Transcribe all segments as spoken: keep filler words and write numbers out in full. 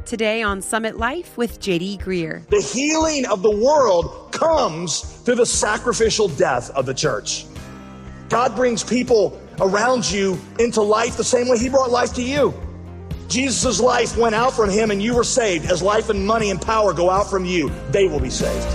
Today on Summit Life with J D Greear. The healing of the world comes through the sacrificial death of the church. God brings people around you into life the same way he brought life to you. Jesus' life went out from him and you were saved. As life and money and power go out from you, they will be saved.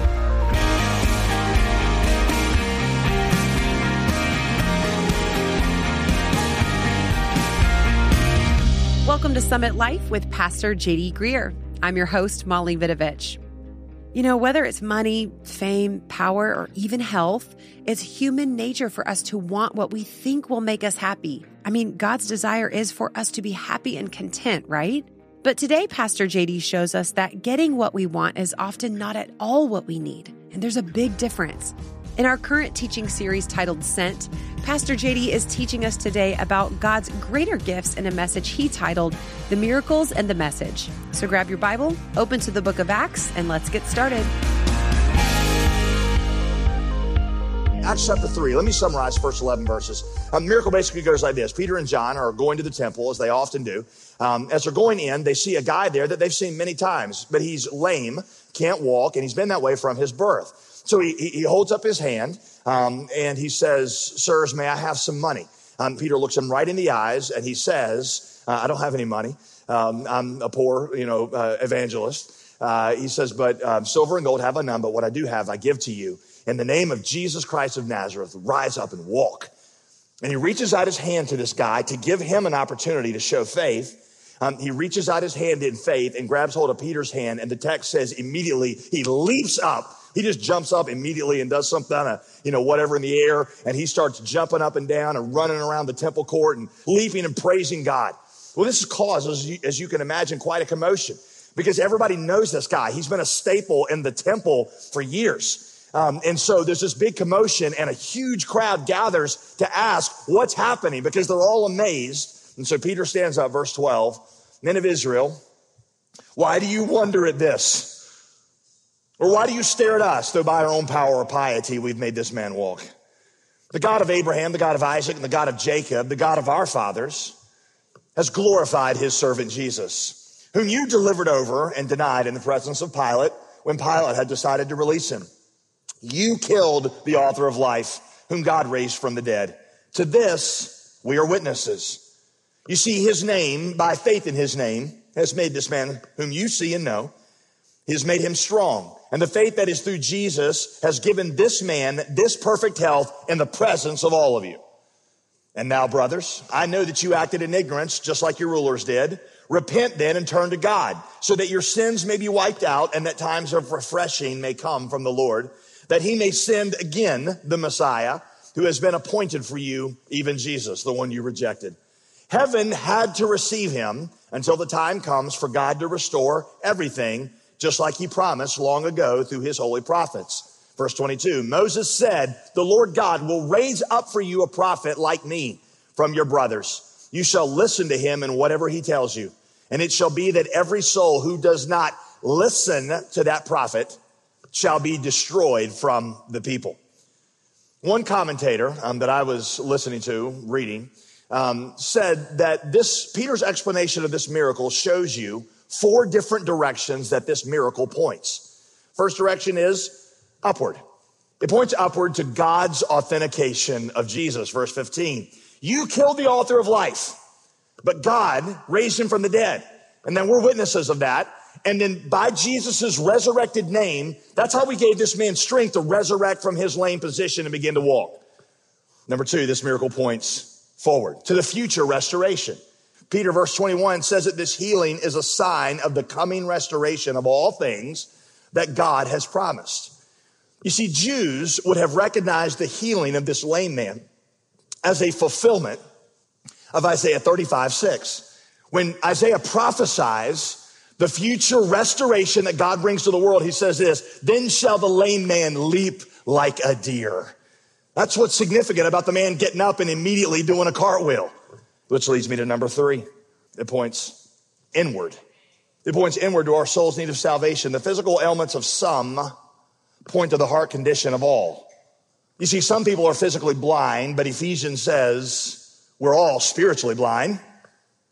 Welcome to Summit Life with Pastor J D Greear. I'm your host, Molly Vidovich. You know, whether it's money, fame, power, or even health, it's human nature for us to want what we think will make us happy. I mean, God's desire is for us to be happy and content, right? But today, Pastor J D shows us that getting what we want is often not at all what we need, and there's a big difference. In our current teaching series titled Sent, Pastor J D is teaching us today about God's greater gifts in a message he titled The Miracles and the Message. So grab your Bible, open to the book of Acts, and let's get started. Acts chapter three, let me summarize the first eleven verses. Um, the miracle basically goes like this. Peter and John are going to the temple, as they often do. Um, as they're going in, they see a guy there that they've seen many times, but he's lame, can't walk, and he's been that way from his birth. So he, he holds up his hand, um, and he says, "Sirs, may I have some money?" Um, Peter looks him right in the eyes, and he says, uh, "I don't have any money. Um, I'm a poor, you know, uh, evangelist." Uh, he says, "But um, silver and gold have I none, but what I do have, I give to you. In the name of Jesus Christ of Nazareth, rise up and walk." And he reaches out his hand to this guy to give him an opportunity to show faith. Um, he reaches out his hand in faith and grabs hold of Peter's hand, and the text says immediately he leaps up. He just jumps up immediately and does something, uh, you know, whatever in the air. And he starts jumping up and down and running around the temple court and leaping and praising God. Well, this causes, as you, as you can imagine, quite a commotion because everybody knows this guy. He's been a staple in the temple for years. Um, and so there's this big commotion and a huge crowd gathers to ask what's happening because they're all amazed. And so Peter stands up, verse twelve, "Men of Israel, why do you wonder at this? Or why do you stare at us, though by our own power or piety we've made this man walk? The God of Abraham, the God of Isaac, and the God of Jacob, the God of our fathers, has glorified his servant Jesus, whom you delivered over and denied in the presence of Pilate when Pilate had decided to release him. You killed the author of life, whom God raised from the dead. To this we are witnesses. You see, his name, by faith in his name, has made this man whom you see and know. He has made him strong. And the faith that is through Jesus has given this man this perfect health in the presence of all of you. And now, brothers, I know that you acted in ignorance, just like your rulers did. Repent then and turn to God, so that your sins may be wiped out and that times of refreshing may come from the Lord, that he may send again the Messiah who has been appointed for you, even Jesus, the one you rejected. Heaven had to receive him until the time comes for God to restore everything, just like he promised long ago through his holy prophets. Verse twenty-two, Moses said, the Lord God will raise up for you a prophet like me from your brothers. You shall listen to him in whatever he tells you. And it shall be that every soul who does not listen to that prophet shall be destroyed from the people. One commentator um, that I was listening to, reading, um, said that this Peter's explanation of this miracle shows you four different directions that this miracle points. First direction is upward. It points upward to God's authentication of Jesus. Verse fifteen, you killed the author of life, but God raised him from the dead. And then we're witnesses of that. And then by Jesus' resurrected name, that's how we gave this man strength to resurrect from his lame position and begin to walk. Number two, this miracle points forward to the future restoration. Peter, verse twenty-one, says that this healing is a sign of the coming restoration of all things that God has promised. You see, Jews would have recognized the healing of this lame man as a fulfillment of Isaiah thirty-five six. When Isaiah prophesies the future restoration that God brings to the world, he says this, then shall the lame man leap like a deer. That's what's significant about the man getting up and immediately doing a cartwheel. Which leads me to number three. It points inward. It points inward to our soul's need of salvation. The physical ailments of some point to the heart condition of all. You see, some people are physically blind, but Ephesians says we're all spiritually blind.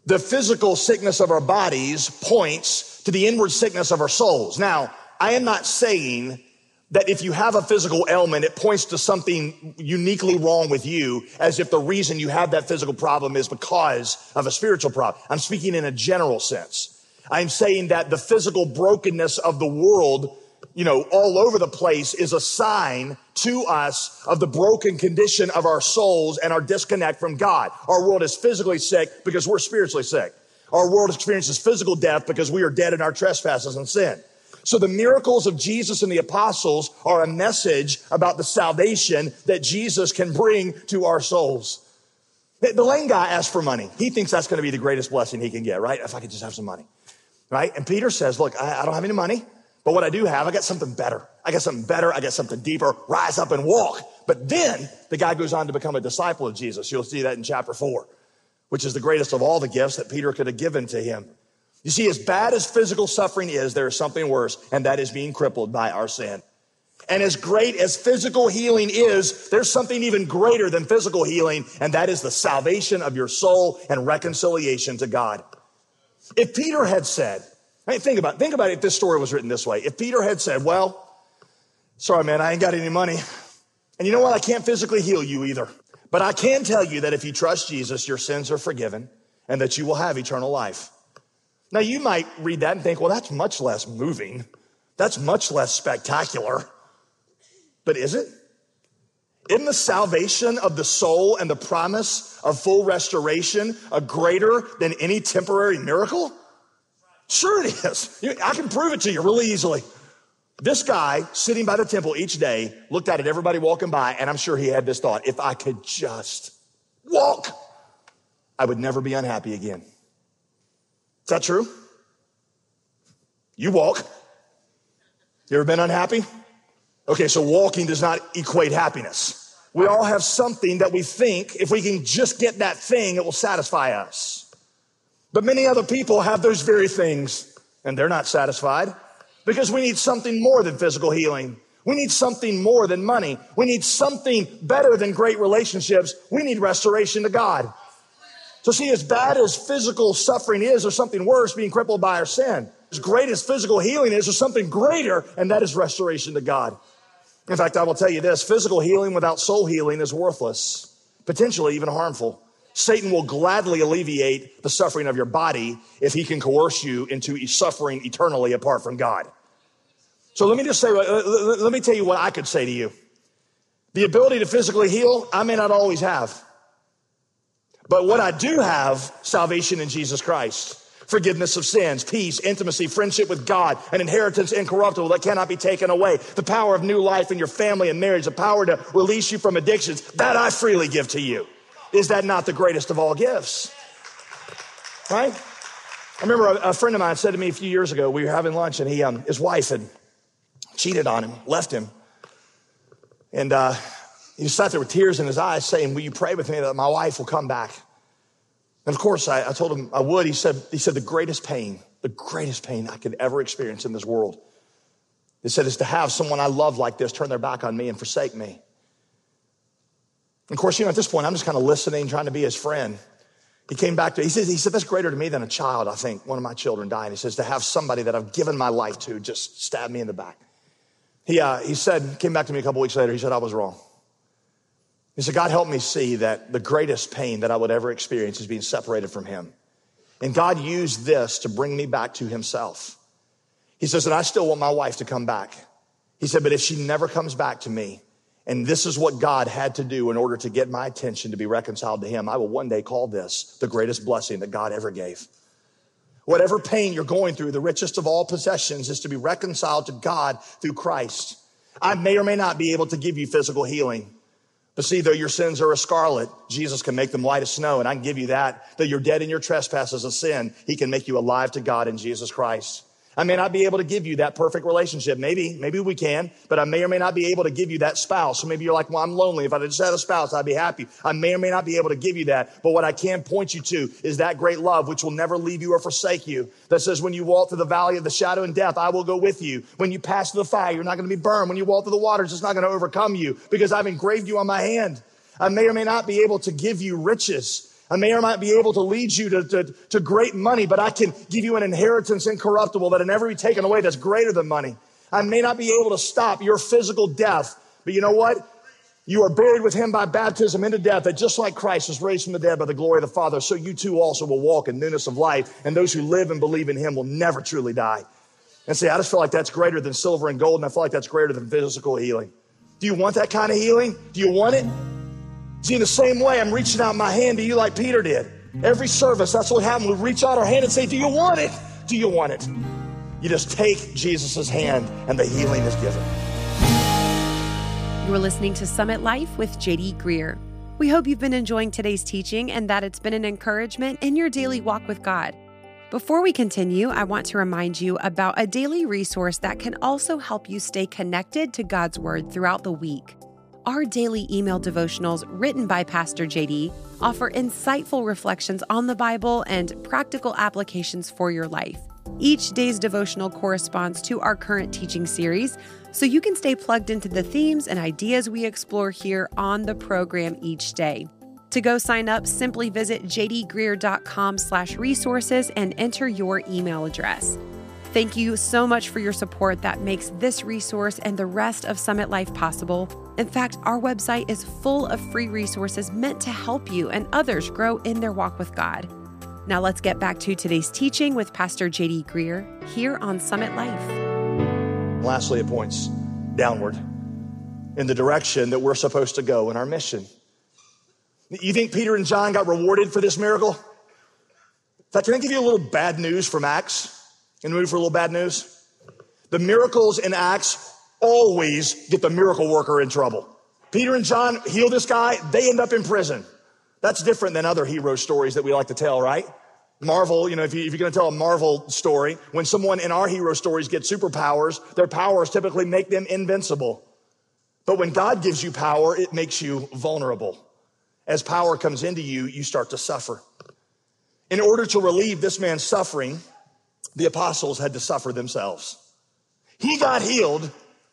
The physical sickness of our bodies points to the inward sickness of our souls. Now, I am not saying that if you have a physical ailment, it points to something uniquely wrong with you, as if the reason you have that physical problem is because of a spiritual problem. I'm speaking in a general sense. I'm saying that the physical brokenness of the world, you know, all over the place is a sign to us of the broken condition of our souls and our disconnect from God. Our world is physically sick because we're spiritually sick. Our world experiences physical death because we are dead in our trespasses and sin. So the miracles of Jesus and the apostles are a message about the salvation that Jesus can bring to our souls. The lame guy asked for money. He thinks that's going to be the greatest blessing he can get, right? If I could just have some money, right? And Peter says, look, I, I don't have any money, but what I do have, I got something better. I got something better. I got something deeper. Rise up and walk. But then the guy goes on to become a disciple of Jesus. You'll see that in chapter four, which is the greatest of all the gifts that Peter could have given to him. You see, as bad as physical suffering is, there is something worse, and that is being crippled by our sin. And as great as physical healing is, there's something even greater than physical healing, and that is the salvation of your soul and reconciliation to God. If Peter had said, I mean, think about, think about it if this story was written this way. If Peter had said, well, sorry, man, I ain't got any money. And you know what? I can't physically heal you either. But I can tell you that if you trust Jesus, your sins are forgiven and that you will have eternal life. Now, you might read that and think, well, that's much less moving. That's much less spectacular. But is it? Isn't the salvation of the soul and the promise of full restoration a greater than any temporary miracle? Sure it is. I can prove it to you really easily. This guy sitting by the temple each day looked out at everybody walking by, and I'm sure he had this thought, if I could just walk, I would never be unhappy again. Is that true? You walk. You ever been unhappy? Okay, so walking does not equate happiness. We all have something that we think if we can just get that thing, it will satisfy us. But many other people have those very things and they're not satisfied because we need something more than physical healing. We need something more than money. We need something better than great relationships. We need restoration to God. So see, as bad as physical suffering is, there's something worse, being crippled by our sin. As great as physical healing is, there's something greater, and that is restoration to God. In fact, I will tell you this, physical healing without soul healing is worthless, potentially even harmful. Satan will gladly alleviate the suffering of your body if he can coerce you into suffering eternally apart from God. So let me just say, let me tell you what I could say to you. The ability to physically heal, I may not always have. But what I do have, salvation in Jesus Christ, forgiveness of sins, peace, intimacy, friendship with God, an inheritance incorruptible that cannot be taken away, the power of new life in your family and marriage, the power to release you from addictions, that I freely give to you. Is that not the greatest of all gifts? Right? I remember a, a friend of mine said to me a few years ago, we were having lunch and he, um, his wife had cheated on him, left him. And, uh, he sat there with tears in his eyes saying, will you pray with me that my wife will come back? And of course, I, I told him I would. He said, he said, the greatest pain, the greatest pain I could ever experience in this world, he said, is to have someone I love like this turn their back on me and forsake me. And of course, you know, at this point, I'm just kind of listening, trying to be his friend. He came back to, he said, he said, that's greater to me than a child. I think one of my children died. He says, to have somebody that I've given my life to just stab me in the back. He, uh, he said, came back to me a couple weeks later. He said, I was wrong. He said, God helped me see that the greatest pain that I would ever experience is being separated from him. And God used this to bring me back to himself. He says, and I still want my wife to come back. He said, but if she never comes back to me, and this is what God had to do in order to get my attention to be reconciled to him, I will one day call this the greatest blessing that God ever gave. Whatever pain you're going through, the richest of all possessions is to be reconciled to God through Christ. I may or may not be able to give you physical healing. But see, though your sins are as scarlet, Jesus can make them white as snow. And I can give you that. Though you're dead in your trespasses of sin, he can make you alive to God in Jesus Christ. I may not be able to give you that perfect relationship. Maybe, maybe we can, but I may or may not be able to give you that spouse. So maybe you're like, well, I'm lonely. If I just had a spouse, I'd be happy. I may or may not be able to give you that. But what I can point you to is that great love, which will never leave you or forsake you. That says, when you walk through the valley of the shadow and death, I will go with you. When you pass through the fire, you're not going to be burned. When you walk through the waters, it's not going to overcome you because I've engraved you on my hand. I may or may not be able to give you riches. I may or might be able to lead you to, to, to great money, but I can give you an inheritance incorruptible that'll never be taken away that's greater than money. I may not be able to stop your physical death, but you know what? You are buried with him by baptism into death, that just like Christ was raised from the dead by the glory of the Father, so you too also will walk in newness of life, and those who live and believe in him will never truly die. And say, I just feel like that's greater than silver and gold, and I feel like that's greater than physical healing. Do you want that kind of healing? Do you want it? See, in the same way, I'm reaching out my hand to you like Peter did. Every service, that's what happened. We reach out our hand and say, do you want it? Do you want it? You just take Jesus' hand and the healing is given. You are listening to Summit Life with J D Greear. We hope you've been enjoying today's teaching and that it's been an encouragement in your daily walk with God. Before we continue, I want to remind you about a daily resource that can also help you stay connected to God's Word throughout the week. Our daily email devotionals written by Pastor J D offer insightful reflections on the Bible and practical applications for your life. Each day's devotional corresponds to our current teaching series, so you can stay plugged into the themes and ideas we explore here on the program each day. To go sign up, simply visit jdgreear.com slash resources and enter your email address. Thank you so much for your support that makes this resource and the rest of Summit Life possible. In fact, our website is full of free resources meant to help you and others grow in their walk with God. Now let's get back to today's teaching with Pastor J D Greear here on Summit Life. Lastly, it points downward in the direction that we're supposed to go in our mission. You think Peter and John got rewarded for this miracle? In fact, can I give you a little bad news from Acts? In the mood for a little bad news? The miracles in Acts always get the miracle worker in trouble. Peter and John heal this guy, they end up in prison. That's different than other hero stories that we like to tell, right? Marvel, you know, if, you, if you're going to tell a Marvel story, when someone in our hero stories gets superpowers, their powers typically make them invincible. But when God gives you power, it makes you vulnerable. As power comes into you, you start to suffer. In order to relieve this man's suffering, the apostles had to suffer themselves. He got healed.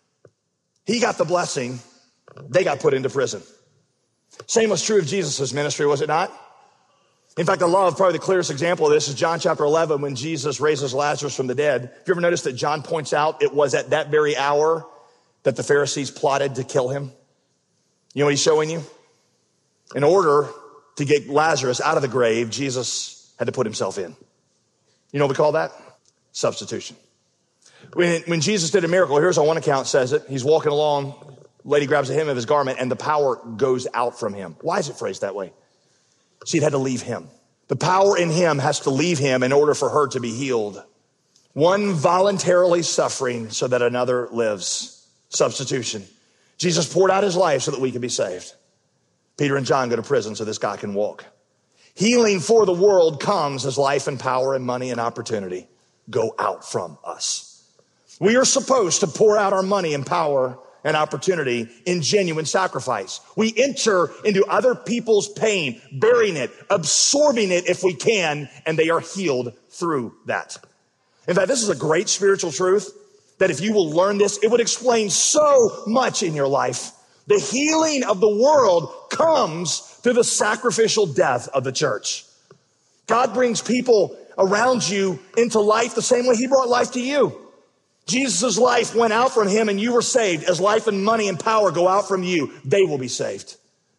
He got the blessing. They got put into prison. Same was true of Jesus' ministry, was it not? In fact, I love probably the clearest example of this is John chapter eleven when Jesus raises Lazarus from the dead. Have you ever noticed that John points out it was at that very hour that the Pharisees plotted to kill him? You know what he's showing you? In order to get Lazarus out of the grave, Jesus had to put himself in. You know what we call that? Substitution. When, when Jesus did a miracle, here's how one account says it. He's walking along, lady grabs a hem of his garment, and the power goes out from him. Why is it phrased that way? See, it had to leave him. The power in him has to leave him in order for her to be healed. One voluntarily suffering so that another lives. Substitution. Jesus poured out his life so that we could be saved. Peter and John go to prison so this guy can walk. Healing for the world comes as life and power and money and opportunity go out from us. We are supposed to pour out our money and power and opportunity in genuine sacrifice. We enter into other people's pain, bearing it, absorbing it if we can, and they are healed through that. In fact, this is a great spiritual truth that if you will learn this, it would explain so much in your life. The healing of the world comes through the sacrificial death of the church. God brings people around you into life the same way he brought life to you. Jesus' life went out from him and you were saved. As life and money and power go out from you, they will be saved.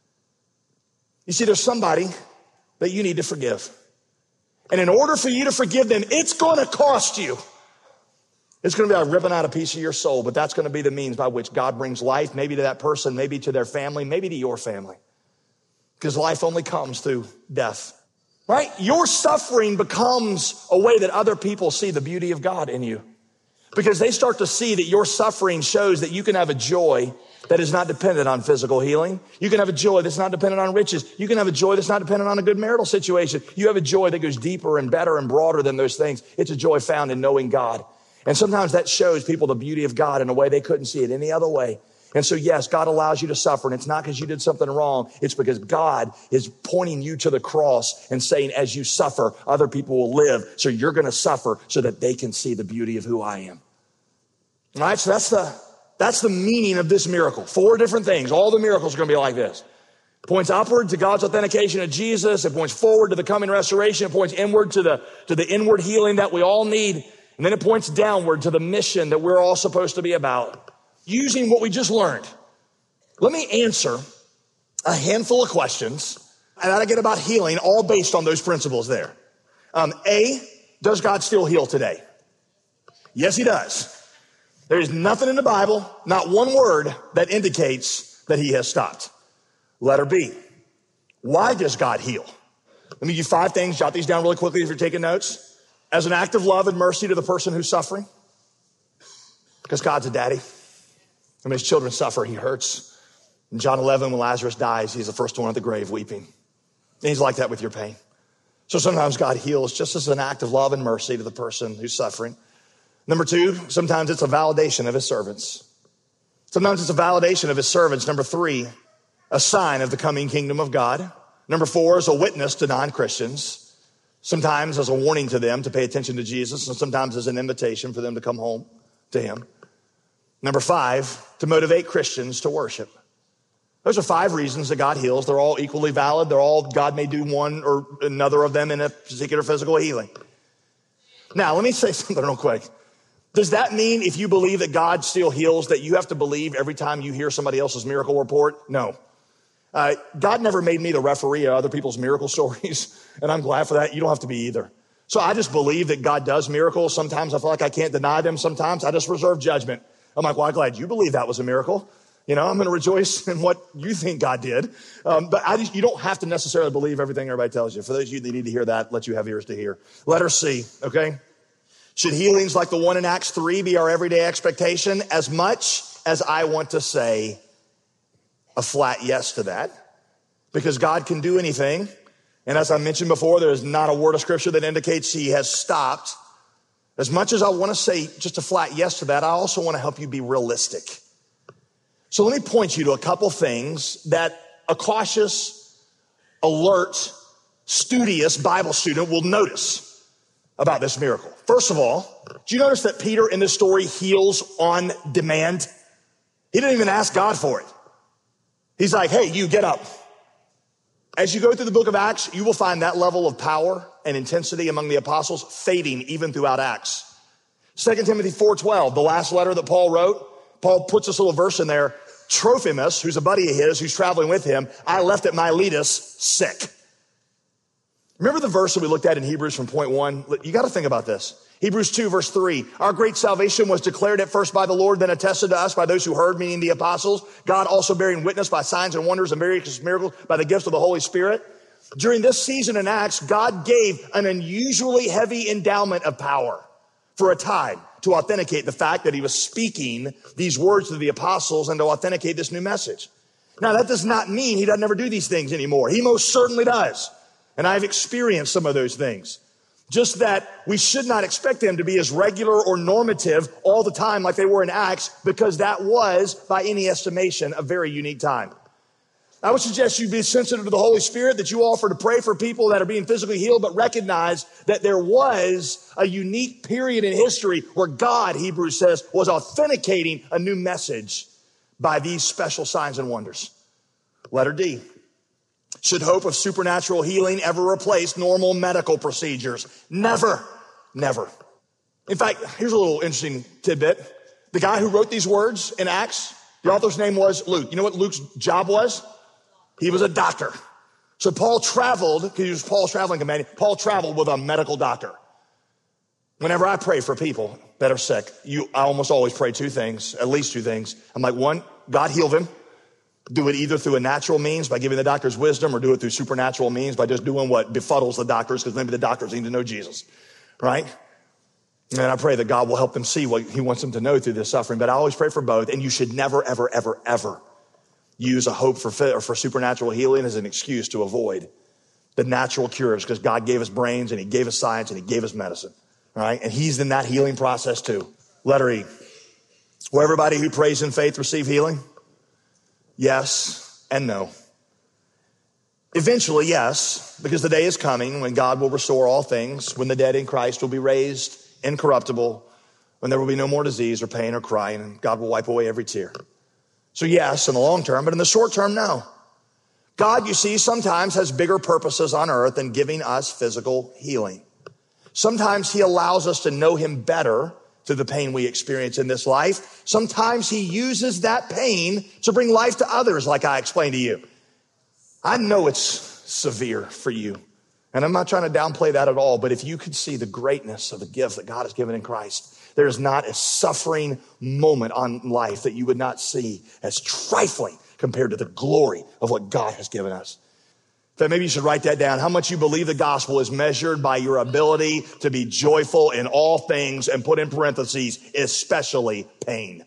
You see, there's somebody that you need to forgive. And in order for you to forgive them, it's going to cost you. It's going to be like ripping out a piece of your soul, but that's going to be the means by which God brings life, maybe to that person, maybe to their family, maybe to your family. Because life only comes through death, right? Your suffering becomes a way that other people see the beauty of God in you. Because they start to see that your suffering shows that you can have a joy that is not dependent on physical healing. You can have a joy that's not dependent on riches. You can have a joy that's not dependent on a good marital situation. You have a joy that goes deeper and better and broader than those things. It's a joy found in knowing God. And sometimes that shows people the beauty of God in a way they couldn't see it any other way. And so, yes, God allows you to suffer, and it's not because you did something wrong. It's because God is pointing you to the cross and saying, as you suffer, other people will live. So you're going to suffer so that they can see the beauty of who I am. All right, so that's the, that's the meaning of this miracle. Four different things. All the miracles are going to be like this. It points upward to God's authentication of Jesus. It points forward to the coming restoration. It points inward to the, to the inward healing that we all need. And then it points downward to the mission that we're all supposed to be about. Using what we just learned, let me answer a handful of questions that I get about healing, all based on those principles there. Um, A, does God still heal today? Yes, he does. There is nothing in the Bible, not one word, that indicates that he has stopped. Letter B, why does God heal? Let me give you five things. Jot these down really quickly if you're taking notes. As an act of love and mercy to the person who's suffering. Because God's a daddy. When his children suffer, he hurts. In John eleven, when Lazarus dies, he's the first one at the grave weeping. And he's like that with your pain. So sometimes God heals just as an act of love and mercy to the person who's suffering. Number two, sometimes it's a validation of his servants. Sometimes it's a validation of his servants. Number three, a sign of the coming kingdom of God. Number four is a witness to non-Christians. Sometimes as a warning to them to pay attention to Jesus, and sometimes as an invitation for them to come home to him. Number five, to motivate Christians to worship. Those are five reasons that God heals. They're all equally valid. They're all, God may do one or another of them in a particular physical healing. Now, let me say something real quick. Does that mean if you believe that God still heals, that you have to believe every time you hear somebody else's miracle report? No. Uh, God never made me the referee of other people's miracle stories, and I'm glad for that. You don't have to be either. So I just believe that God does miracles. Sometimes I feel like I can't deny them. Sometimes I just reserve judgment. I'm like, well, I'm glad you believe that was a miracle. You know, I'm going to rejoice in what you think God did. Um, but I just, you don't have to necessarily believe everything everybody tells you. For those of you that need to hear that, let you have ears to hear. Letter C, okay? Should healings like the one in Acts three be our everyday expectation? As much as I want to say a flat yes to that, because God can do anything. And as I mentioned before, there is not a word of scripture that indicates he has stopped. As much as I want to say just a flat yes to that, I also want to help you be realistic. So let me point you to a couple things that a cautious, alert, studious Bible student will notice about this miracle. First of all, do you notice that Peter in this story heals on demand? He didn't even ask God for it. He's like, hey, you get up. As you go through the book of Acts, you will find that level of power and intensity among the apostles fading even throughout Acts. Second Timothy four twelve, the last letter that Paul wrote, Paul puts this little verse in there. Trophimus, who's a buddy of his, who's traveling with him, I left at Miletus sick. Remember the verse that we looked at in Hebrews from point one? You got to think about this. Hebrews two, verse three. Our great salvation was declared at first by the Lord, then attested to us by those who heard, meaning the apostles. God also bearing witness by signs and wonders and various miracles by the gifts of the Holy Spirit. During this season in Acts, God gave an unusually heavy endowment of power for a time to authenticate the fact that he was speaking these words to the apostles and to authenticate this new message. Now, that does not mean he doesn't ever do these things anymore. He most certainly does. And I've experienced some of those things. Just that we should not expect them to be as regular or normative all the time like they were in Acts, because that was, by any estimation, a very unique time. I would suggest you be sensitive to the Holy Spirit, that you offer to pray for people that are being physically healed, but recognize that there was a unique period in history where God, Hebrews says, was authenticating a new message by these special signs and wonders. Letter D. Should hope of supernatural healing ever replace normal medical procedures? Never, never. In fact, here's a little interesting tidbit. The guy who wrote these words in Acts, the author's name was Luke. You know what Luke's job was? He was a doctor. So Paul traveled, because he was Paul's traveling companion, Paul traveled with a medical doctor. Whenever I pray for people that are sick, you, I almost always pray two things, at least two things. I'm like, one, God heal them. Do it either through a natural means by giving the doctors wisdom, or do it through supernatural means by just doing what befuddles the doctors, because maybe the doctors need to know Jesus, right? And I pray that God will help them see what he wants them to know through this suffering. But I always pray for both. And you should never, ever, ever, ever use a hope for fit or for supernatural healing as an excuse to avoid the natural cures, because God gave us brains and he gave us science and he gave us medicine, all right? And he's in that healing process too. Letter E. Will everybody who prays in faith receive healing? Yes and no. Eventually, yes, because the day is coming when God will restore all things, when the dead in Christ will be raised incorruptible, when there will be no more disease or pain or crying, and God will wipe away every tear. So yes, in the long term, but in the short term, no. God, you see, sometimes has bigger purposes on earth than giving us physical healing. Sometimes he allows us to know him better through the pain we experience in this life. Sometimes he uses that pain to bring life to others, like I explained to you. I know it's severe for you, and I'm not trying to downplay that at all, but if you could see the greatness of the gift that God has given in Christ, there is not a suffering moment on life that you would not see as trifling compared to the glory of what God has given us. So maybe you should write that down. How much you believe the gospel is measured by your ability to be joyful in all things, and put in parentheses, especially pain.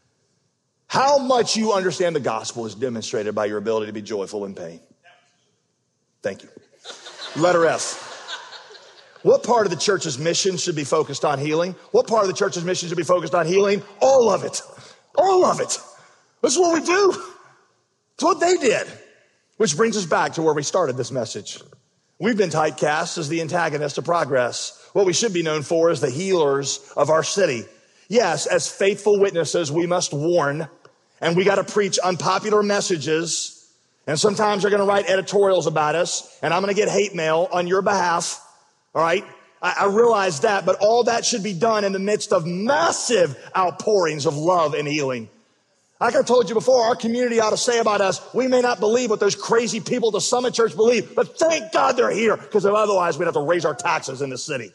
How much you understand the gospel is demonstrated by your ability to be joyful in pain. Thank you. Letter F. What part of the church's mission should be focused on healing? What part of the church's mission should be focused on healing? All of it. All of it. This is what we do. It's what they did. Which brings us back to where we started this message. We've been typecast as the antagonists of progress. What we should be known for is the healers of our city. Yes, as faithful witnesses, we must warn, and we got to preach unpopular messages. And sometimes they're going to write editorials about us, and I'm going to get hate mail on your behalf. All right. I, I realize that, but all that should be done in the midst of massive outpourings of love and healing. Like I told you before, our community ought to say about us, we may not believe what those crazy people at the Summit Church believe, but thank God they're here, because otherwise we'd have to raise our taxes in the city.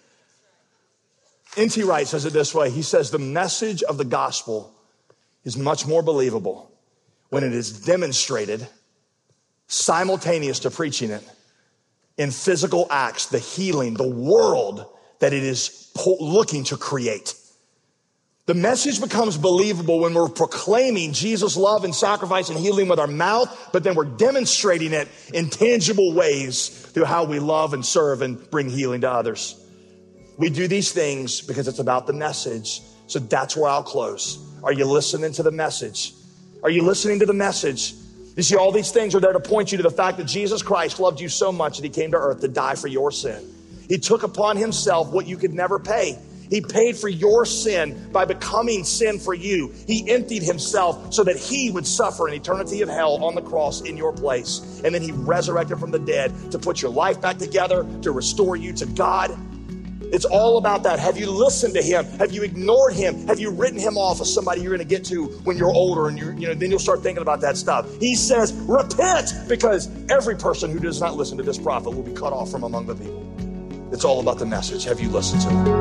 N T Wright says it this way. He says the message of the gospel is much more believable when it is demonstrated simultaneous to preaching it in physical acts, the healing, the world that it is po- looking to create. The message becomes believable when we're proclaiming Jesus' love and sacrifice and healing with our mouth, but then we're demonstrating it in tangible ways through how we love and serve and bring healing to others. We do these things because it's about the message. So that's where I'll close. Are you listening to the message? Are you listening to the message? You see, all these things are there to point you to the fact that Jesus Christ loved you so much that he came to earth to die for your sin. He took upon himself what you could never pay. He paid for your sin by becoming sin for you. He emptied himself so that he would suffer an eternity of hell on the cross in your place. And then he resurrected from the dead to put your life back together, to restore you to God. It's all about that. Have you listened to him? Have you ignored him? Have you written him off as somebody you're going to get to when you're older, and you're, you know, then you'll start thinking about that stuff. He says, repent, because every person who does not listen to this prophet will be cut off from among the people. It's all about the message. Have you listened to him?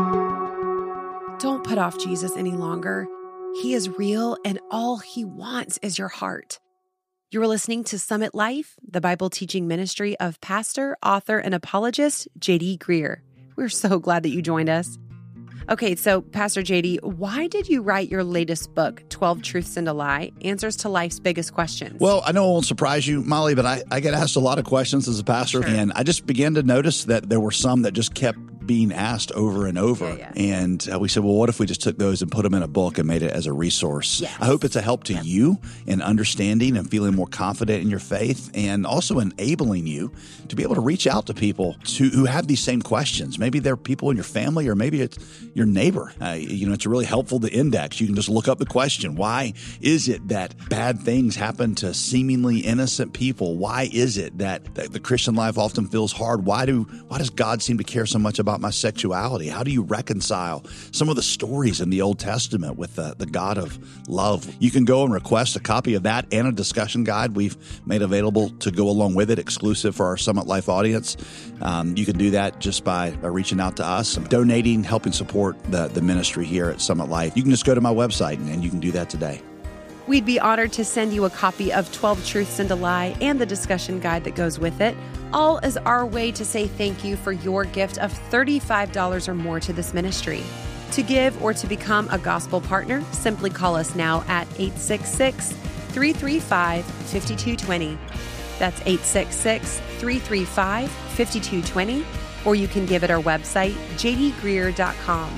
Don't put off Jesus any longer. He is real, and all he wants is your heart. You are listening to Summit Life, the Bible teaching ministry of pastor, author, and apologist J D Greear. We're so glad that you joined us. Okay, so Pastor J D, why did you write your latest book, twelve Truths and a Lie, Answers to Life's Biggest Questions? Well, I know it won't surprise you, Molly, but I, I get asked a lot of questions as a pastor, sure. And I just began to notice that there were some that just kept being asked over and over. Yeah, yeah. And uh, we said, well, what if we just took those and put them in a book and made it as a resource? Yes. I hope it's a help to you in understanding and feeling more confident in your faith, and also enabling you to be able to reach out to people to, who have these same questions. Maybe they're people in your family, or maybe it's your neighbor. Uh, you know, it's really helpful to index. You can just look up the question. Why is it that bad things happen to seemingly innocent people? Why is it that, that the Christian life often feels hard? Why do why does God seem to care so much about my sexuality? How do you reconcile some of the stories in the Old Testament with the, the God of love? You can go and request a copy of that and a discussion guide we've made available to go along with it, exclusive for our Summit Life audience. Um, you can do that just by, by reaching out to us, donating, helping support the, the ministry here at Summit Life. You can just go to my website and, and you can do that today. We'd be honored to send you a copy of twelve Truths and a Lie and the discussion guide that goes with it, all as our way to say thank you for your gift of thirty-five dollars or more to this ministry. To give or to become a gospel partner, simply call us now at eight six six, three three five, five two two zero. That's eight six six, three three five, five two two zero, or you can give at our website, j d greear dot com.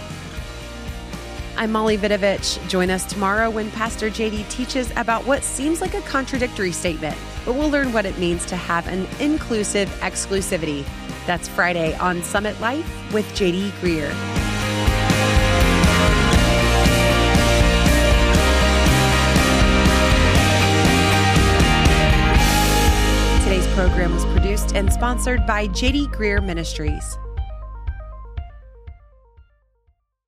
I'm Molly Vidovich. Join us tomorrow when Pastor J D teaches about what seems like a contradictory statement, but we'll learn what it means to have an inclusive exclusivity. That's Friday on Summit Life with J D Greear. sponsored by J D Greear Ministries.